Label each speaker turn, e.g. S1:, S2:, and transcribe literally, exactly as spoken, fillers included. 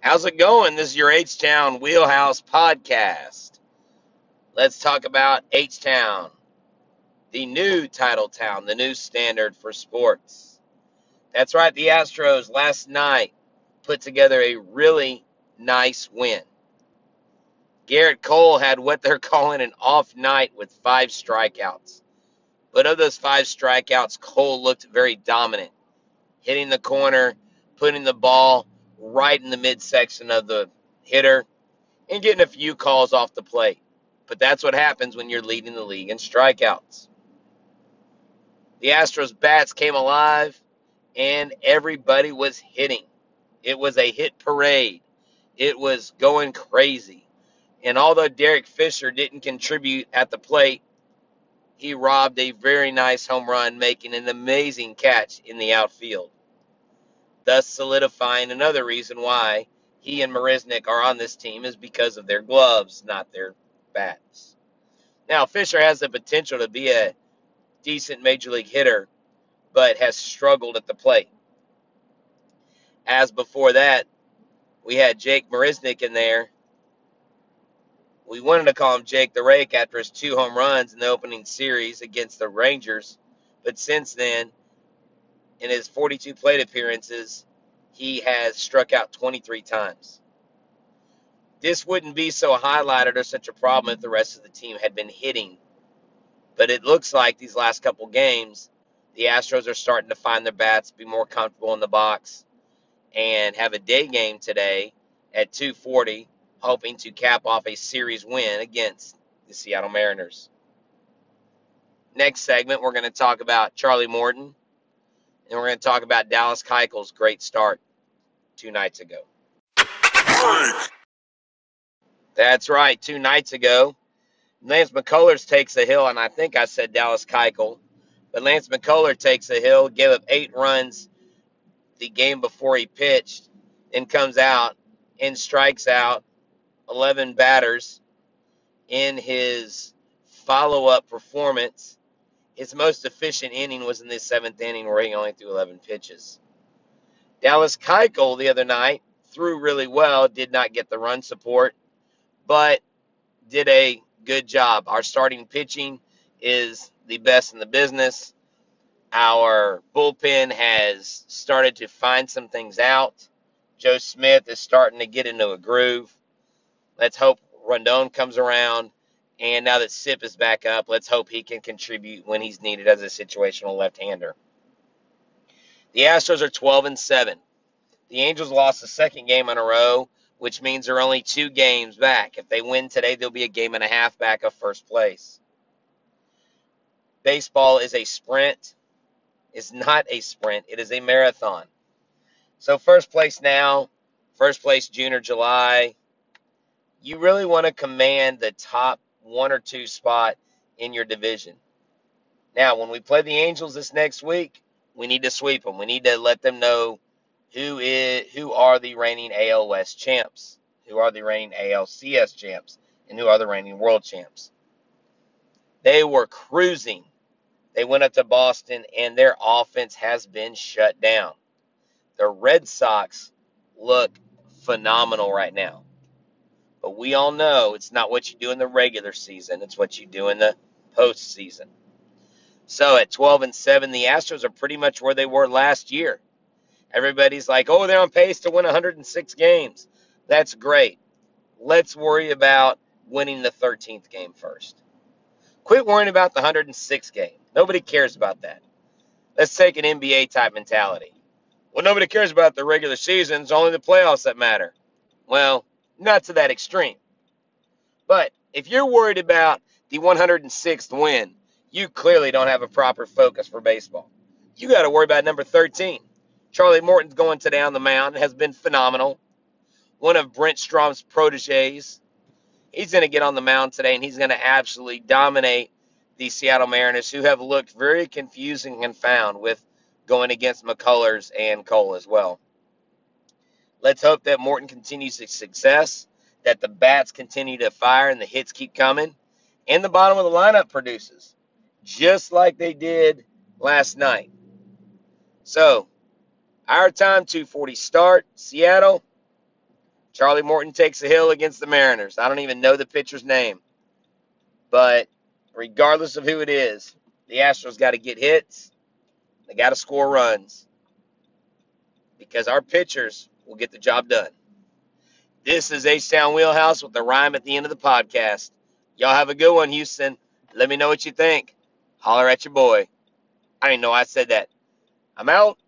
S1: How's it going? This is your H-Town Wheelhouse podcast. Let's talk about H-Town, the new title town, the new standard for sports. That's right, the Astros last night put together a really nice win. Garrett Cole had what they're calling an off night with five strikeouts. But of those five strikeouts, Cole looked very dominant, hitting the corner, putting the ball right in the midsection of the hitter, and getting a few calls off the plate. But that's what happens when you're leading the league in strikeouts. The Astros bats came alive, and everybody was hitting. It was a hit parade. It was going crazy. And although Derek Fisher didn't contribute at the plate, he robbed a very nice home run, making an amazing catch in the outfield, thus solidifying another reason why he and Marisnick are on this team is because of their gloves, not their bats. Now, Fisher has the potential to be a decent major league hitter, but has struggled at the plate. As before that, we had Jake Marisnick in there. We wanted to call him Jake the Rake after his two home runs in the opening series against the Rangers, but since then, in his forty-two plate appearances, he has struck out twenty-three times. This wouldn't be so highlighted or such a problem if the rest of the team had been hitting. But it looks like these last couple games, the Astros are starting to find their bats, be more comfortable in the box, and have a day game today at two forty, hoping to cap off a series win against the Seattle Mariners. Next segment, we're going to talk about Charlie Morton, and we're going to talk about Dallas Keuchel's great start two nights ago. That's right, two nights ago, Lance McCullers takes a hill, and I think I said Dallas Keuchel, but Lance McCullers takes a hill, gave up eight runs the game before he pitched, and comes out and strikes out eleven batters in his follow-up performance. His most efficient inning was in the seventh inning where he only threw eleven pitches. Dallas Keuchel the other night threw really well, did not get the run support, but did a good job. Our starting pitching is the best in the business. Our bullpen has started to find some things out. Joe Smith is starting to get into a groove. Let's hope Rondon comes around. And now that Sip is back up, let's hope he can contribute when he's needed as a situational left-hander. The Astros are twelve and seven. The Angels lost the second game in a row, which means they're only two games back. If they win today, they'll be a game and a half back of first place. Baseball is a sprint. It's not a sprint. It is a marathon. So first place now, first place June or July, you really want to command the top one or two spot in your division. Now, when we play the Angels this next week, we need to sweep them. We need to let them know who is who are the reigning A L West champs, who are the reigning A L C S champs, and who are the reigning world champs. They were cruising. They went up to Boston, and their offense has been shut down. The Red Sox look phenomenal right now. But we all know it's not what you do in the regular season. It's what you do in the postseason. So at twelve and seven, the Astros are pretty much where they were last year. Everybody's like, oh, they're on pace to win one hundred six games. That's great. Let's worry about winning the thirteenth game first. Quit worrying about the one hundred sixth game. Nobody cares about that. Let's take an N B A-type mentality. Well, nobody cares about the regular season. It's only the playoffs that matter. Well, not to that extreme. But if you're worried about the one hundred sixth win, you clearly don't have a proper focus for baseball. You got to worry about number thirteen. Charlie Morton's going today on the mound, has been phenomenal. One of Brent Strom's proteges. He's going to get on the mound today, and he's going to absolutely dominate the Seattle Mariners, who have looked very confusing and found with going against McCullers and Cole as well. Let's hope that Morton continues his success, that the bats continue to fire and the hits keep coming, and the bottom of the lineup produces, just like they did last night. So, our time, two forty start, Seattle. Charlie Morton takes a hill against the Mariners. I don't even know the pitcher's name. But regardless of who it is, the Astros got to get hits. They got to score runs. Because our pitchers will get the job done. This is H-Town Wheelhouse with the rhyme at the end of the podcast. Y'all have a good one, Houston. Let me know what you think. Holler at your boy. I didn't know I said that. I'm out.